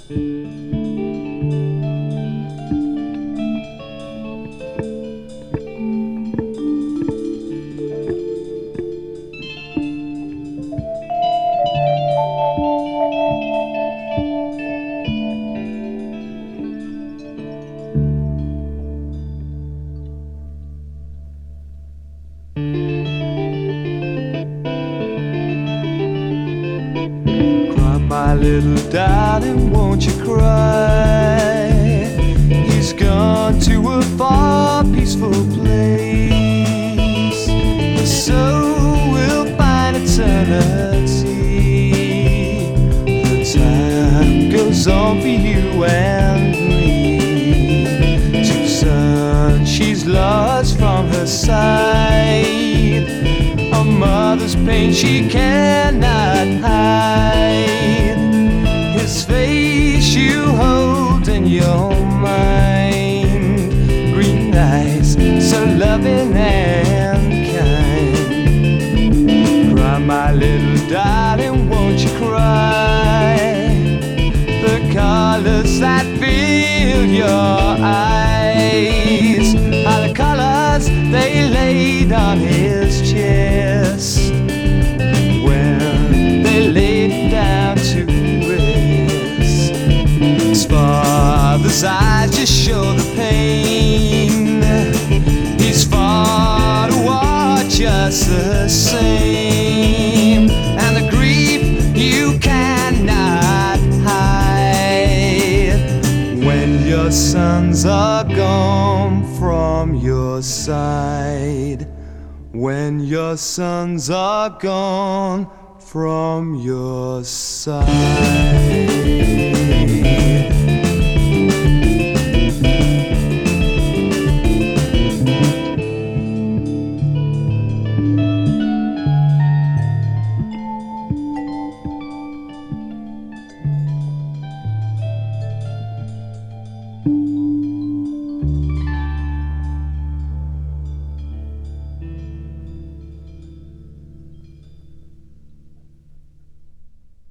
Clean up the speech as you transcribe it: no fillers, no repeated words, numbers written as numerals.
My little darling, won't you cry? He's gone to a far peaceful place. The soul will find eternity. The time goes on for you and me. To son she's lost from her sight. A mother's pain she cannot hide. His face you hold in your mind. Green eyes, so loving and kind. Cry, my little darling, won't you cry? The colors that fill your eyes are the colors they laid on his chest when they laid him down to rest. His father's eyes just show the pain. He's far to watch just the same, and the grief you cannot hide when your sons are gone from your side. When your sons are gone from your side.